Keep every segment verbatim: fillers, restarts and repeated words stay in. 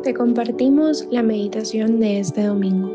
Te compartimos la meditación de este domingo.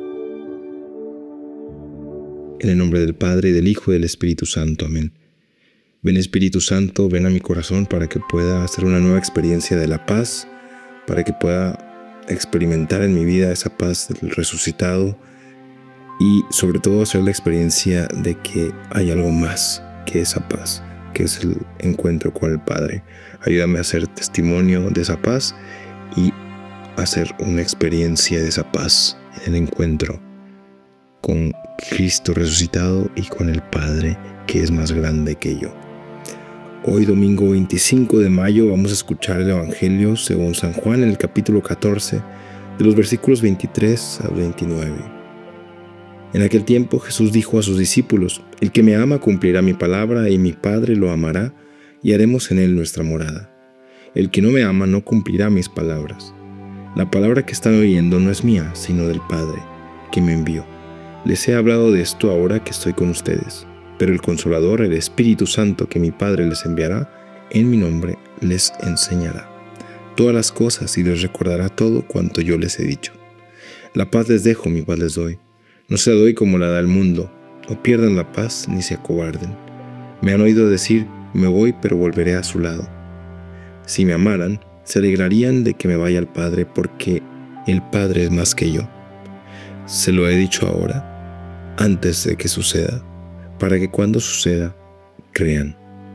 En el nombre del Padre, y del Hijo y del Espíritu Santo. Amén. Ven Espíritu Santo, ven a mi corazón para que pueda hacer una nueva experiencia de la paz, para que pueda experimentar en mi vida esa paz del resucitado y sobre todo hacer la experiencia de que hay algo más que esa paz, que es el encuentro con el Padre. Ayúdame a hacer testimonio de esa paz y hacer una experiencia de esa paz en el encuentro con Cristo resucitado y con el Padre que es más grande que yo. Hoy domingo veinticinco de mayo vamos a escuchar el Evangelio según San Juan en el capítulo catorce de los versículos veintitrés al veintinueve. En aquel tiempo Jesús dijo a sus discípulos: El que me ama cumplirá mi palabra y mi Padre lo amará y haremos en él nuestra morada. El que no me ama no cumplirá mis palabras. La palabra que están oyendo no es mía, sino del Padre que me envió. Les he hablado de esto ahora que estoy con ustedes, pero el Consolador, el Espíritu Santo que mi Padre les enviará, en mi nombre les enseñará todas las cosas y les recordará todo cuanto yo les he dicho. La paz les dejo, mi paz les doy. No se la doy como la da el mundo. No pierdan la paz ni se acobarden. Me han oído decir: me voy, pero volveré a su lado. Si me amaran, se alegrarían de que me vaya al Padre, porque el Padre es más que yo. Se lo he dicho ahora, antes de que suceda, para que cuando suceda, crean.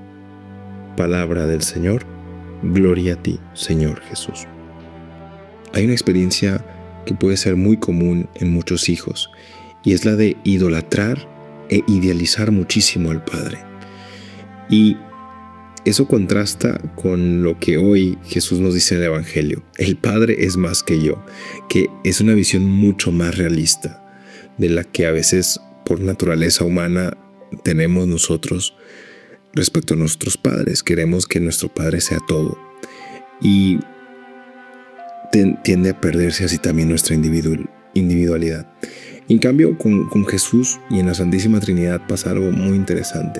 Palabra del Señor. Gloria a ti, Señor Jesús. Hay una experiencia que puede ser muy común en muchos hijos, y es la de idolatrar e idealizar muchísimo al Padre. Y eso contrasta con lo que hoy Jesús nos dice en el Evangelio. El Padre es más que yo, que es una visión mucho más realista de la que a veces por naturaleza humana tenemos nosotros respecto a nuestros padres. Queremos que nuestro Padre sea todo y tiende a perderse así también nuestra individualidad. En cambio, con, con Jesús y en la Santísima Trinidad pasa algo muy interesante.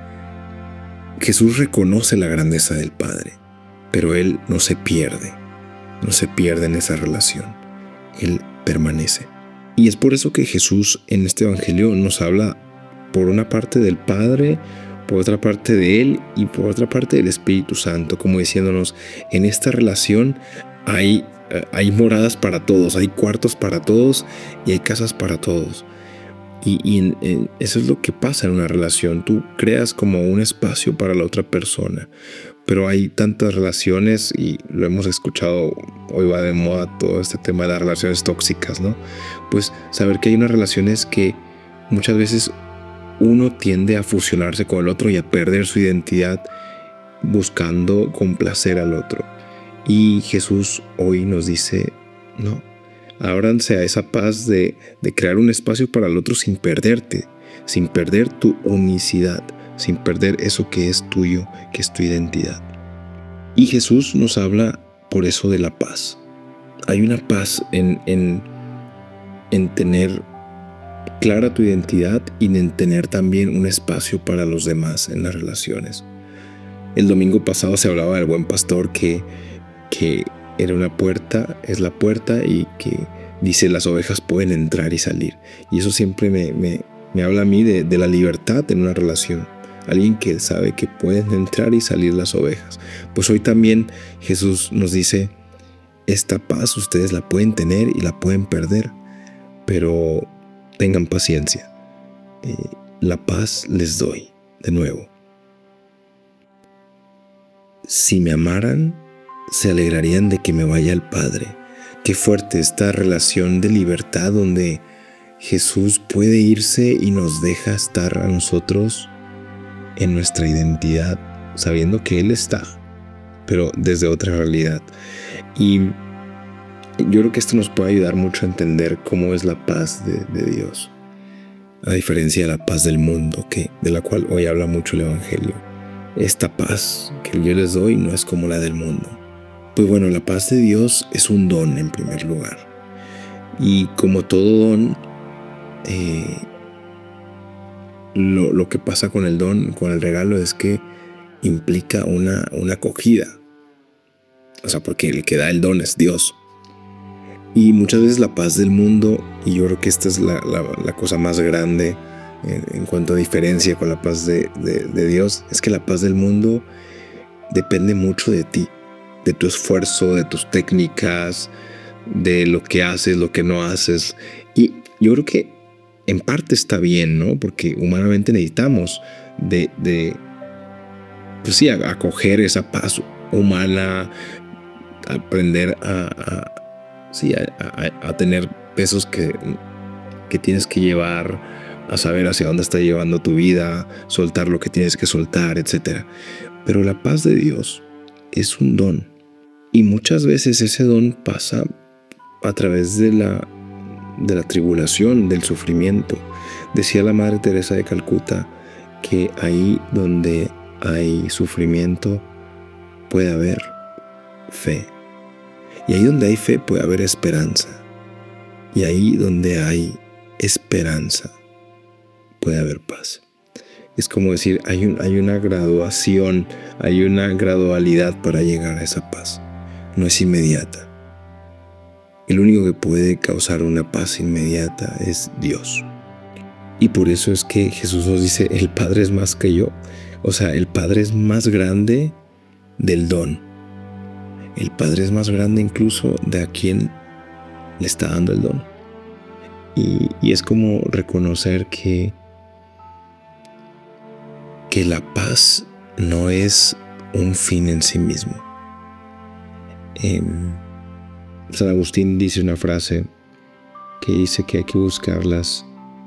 Jesús reconoce la grandeza del Padre, pero Él no se pierde, no se pierde en esa relación. Él permanece. Y es por eso que Jesús en este Evangelio nos habla por una parte del Padre, por otra parte de Él y por otra parte del Espíritu Santo, como diciéndonos, en esta relación hay, hay moradas para todos, hay cuartos para todos y hay casas para todos. Y, y en, en, eso es lo que pasa en una relación. Tú creas como un espacio para la otra persona, pero hay tantas relaciones y lo hemos escuchado, hoy va de moda todo este tema de las relaciones tóxicas, ¿no? Pues saber que hay unas relaciones que muchas veces uno tiende a fusionarse con el otro y a perder su identidad buscando complacer al otro. Y Jesús hoy nos dice, no, ábranse a esa paz de, de crear un espacio para el otro sin perderte, sin perder tu unicidad, sin perder eso que es tuyo, que es tu identidad. Y Jesús nos habla por eso de la paz. Hay una paz en, en, en tener clara tu identidad y en tener también un espacio para los demás en las relaciones. El domingo pasado se hablaba del buen pastor que, que era una puerta, es la puerta y que dice las ovejas pueden entrar y salir. Y eso siempre me, me, me habla a mí de, de la libertad en una relación. Alguien que sabe que pueden entrar y salir las ovejas. Pues hoy también Jesús nos dice, esta paz ustedes la pueden tener y la pueden perder, pero tengan paciencia. Eh, la paz les doy de nuevo. Si me amaran, se alegrarían de que me vaya al Padre. Qué fuerte esta relación de libertad donde Jesús puede irse y nos deja estar a nosotros en nuestra identidad, sabiendo que Él está, pero desde otra realidad. Y yo creo que esto nos puede ayudar mucho a entender cómo es la paz de, de Dios, a diferencia de la paz del mundo, que, de la cual hoy habla mucho el Evangelio. Esta paz que yo les doy no es como la del mundo. Pues bueno, la paz de Dios es un don en primer lugar. Y como todo don, eh, lo, lo que pasa con el don, con el regalo, es que implica una, una acogida. O sea, porque el que da el don es Dios. Y muchas veces la paz del mundo, y yo creo que esta es la, la, la cosa más grande en, en cuanto a diferencia con la paz de, de, de Dios, es que la paz del mundo depende mucho de ti, de tu esfuerzo, de tus técnicas, de lo que haces, lo que no haces. Y yo creo que en parte está bien, ¿no? Porque humanamente necesitamos de, de pues sí, acoger esa paz humana, aprender a, a, sí, a, a, a tener pesos que, que tienes que llevar, a saber hacia dónde está llevando tu vida, soltar lo que tienes que soltar, etcétera. Pero la paz de Dios es un don, y muchas veces ese don pasa a través de la, de la tribulación, del sufrimiento. Decía la Madre Teresa de Calcuta que ahí donde hay sufrimiento puede haber fe, y ahí donde hay fe puede haber esperanza, y ahí donde hay esperanza puede haber paz. Es como decir, hay, un, hay una graduación, hay una gradualidad para llegar a esa paz. No es inmediata. El único que puede causar una paz inmediata es Dios. Y por eso es que Jesús nos dice, el Padre es más que yo. O sea, el Padre es más grande del don. El Padre es más grande incluso de a quien le está dando el don. Y, y es como reconocer que que la paz no es un fin en sí mismo. Eh, San Agustín dice una frase que dice que hay que buscarlas,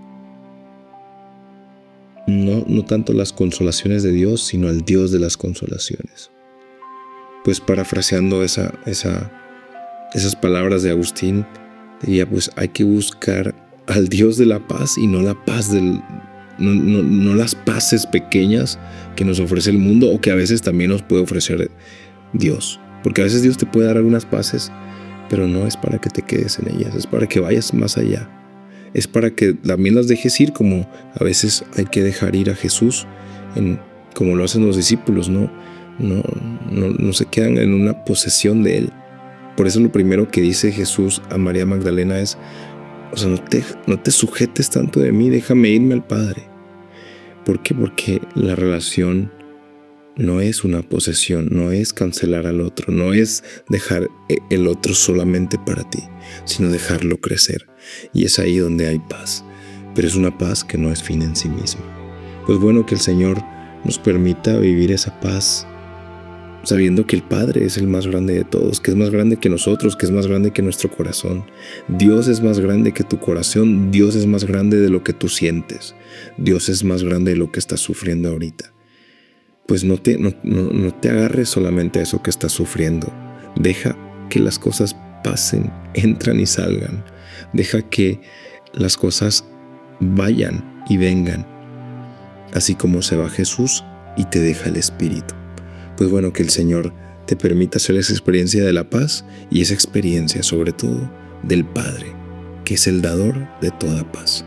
no, no tanto las consolaciones de Dios, sino al Dios de las consolaciones. Pues parafraseando esa, esa, esas palabras de Agustín, diría, pues hay que buscar al Dios de la paz y no la paz del No, no, no las paces pequeñas que nos ofrece el mundo, o que a veces también nos puede ofrecer Dios. Porque a veces Dios te puede dar algunas paces, pero no es para que te quedes en ellas, es para que vayas más allá. Es para que también las dejes ir, como a veces hay que dejar ir a Jesús, en, como lo hacen los discípulos, ¿no? No, no, no se quedan en una posesión de Él. Por eso lo primero que dice Jesús a María Magdalena es, o sea, no te, no te sujetes tanto de mí, déjame irme al Padre. ¿Por qué? Porque la relación no es una posesión, no es cancelar al otro, no es dejar el otro solamente para ti, sino dejarlo crecer. Y es ahí donde hay paz, pero es una paz que no es fin en sí misma. Pues bueno, que el Señor nos permita vivir esa paz, sabiendo que el Padre es el más grande de todos, que es más grande que nosotros, que es más grande que nuestro corazón. Dios es más grande que tu corazón, Dios es más grande de lo que tú sientes, Dios es más grande de lo que estás sufriendo ahorita. Pues no te, no, no, no te agarres solamente a eso que estás sufriendo. Deja que las cosas pasen, entran y salgan. Deja que las cosas vayan y vengan, así como se va Jesús y te deja el Espíritu. Pues bueno, que el Señor te permita hacer esa experiencia de la paz, y esa experiencia sobre todo del Padre, que es el dador de toda paz.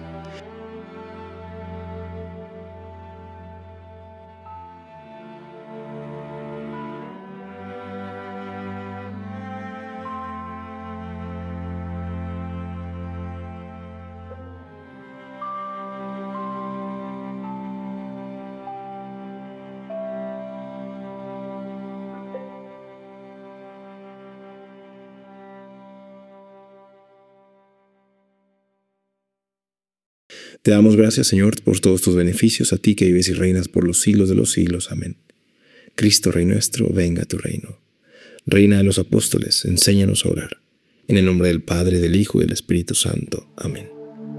Te damos gracias, Señor, por todos tus beneficios, a ti que vives y reinas por los siglos de los siglos. Amén. Cristo, Rey nuestro, venga a tu reino. Reina de los apóstoles, enséñanos a orar. En el nombre del Padre, del Hijo y del Espíritu Santo. Amén.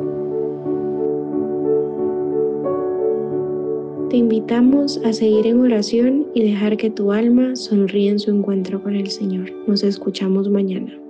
Te invitamos a seguir en oración y dejar que tu alma sonríe en su encuentro con el Señor. Nos escuchamos mañana.